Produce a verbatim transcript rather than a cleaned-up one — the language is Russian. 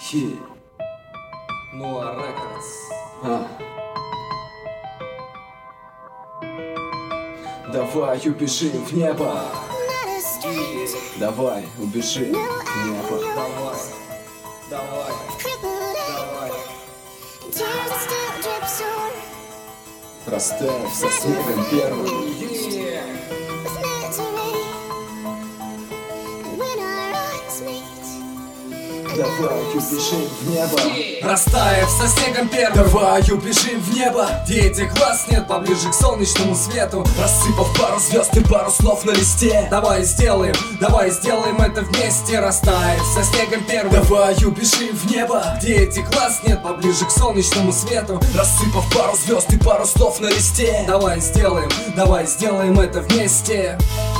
Хи. Нуар Рекордс. А. Давай убежим в небо. Давай убежим в небо. Давай, давай, давай. Растаяв со снегом первым. Давай убежим в небо. Растаяв со снегом первым. Давай убежим в небо, где этих глаз нет, поближе к солнечному свету. рассыпав пару звезд и пару снов на листе. Давай сделаем, давай сделаем это вместе. Растаяв со снегом первым. Давай убежим в небо, где этих глаз нет, поближе к солнечному свету. рассыпав пару звезд и пару снов на листе. Давай сделаем, давай сделаем это вместе.